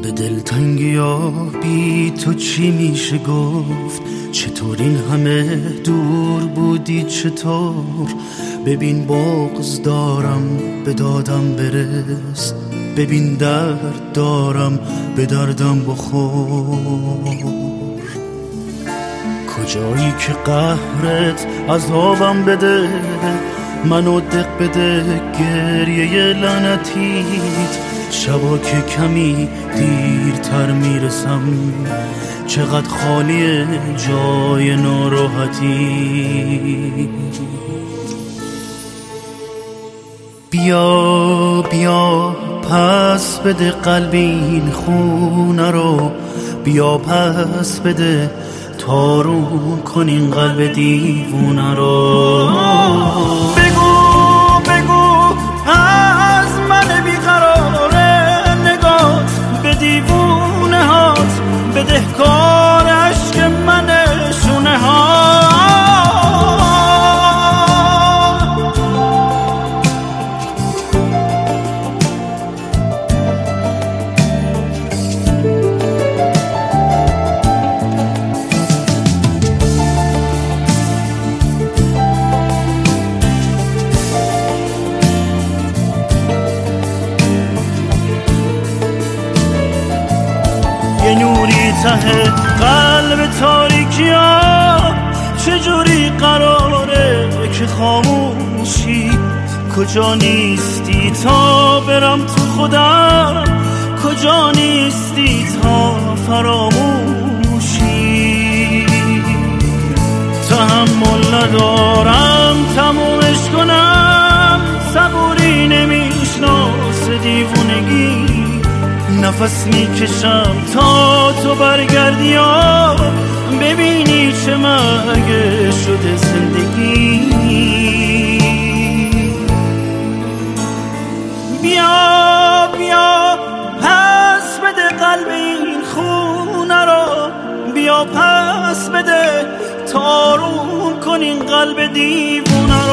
به دلتنگی ها بی تو چی میشه گفت؟ چطور این همه دور بودی چطور؟ ببین بغض دارم به دادم برس، ببین درد دارم به دردم بخور. کجایی که قهرت عذابم بده، منو دق بده گریه لعنتیت. شبا که کمی دیرتر میرسم، چقدر خالیه جای ناراحتی. بیا بیا پس بده قلب این خونه رو، بیا پس بده تارون کن این قلب دیوونه رو. بگو بگو از من بیقراره نگات به دیوونه هات، بده کار عشق من شونه ها. یه نوری ته قلب تاریکی ها، چجوری قراره که خاموشی؟ کجا نیستی تا برم تو خودم، کجا نیستی تا فراموشی؟ تحمل ندارم تمومش کنم، صبوری نمیشناس دیوونگی. نفس میکشم تا تو برگردی یا ببینی چه مگه شده زندگی. بیا بیا پس بده قلب این خونه رو، بیا پس بده تارون کن این قلب دیوونه رو.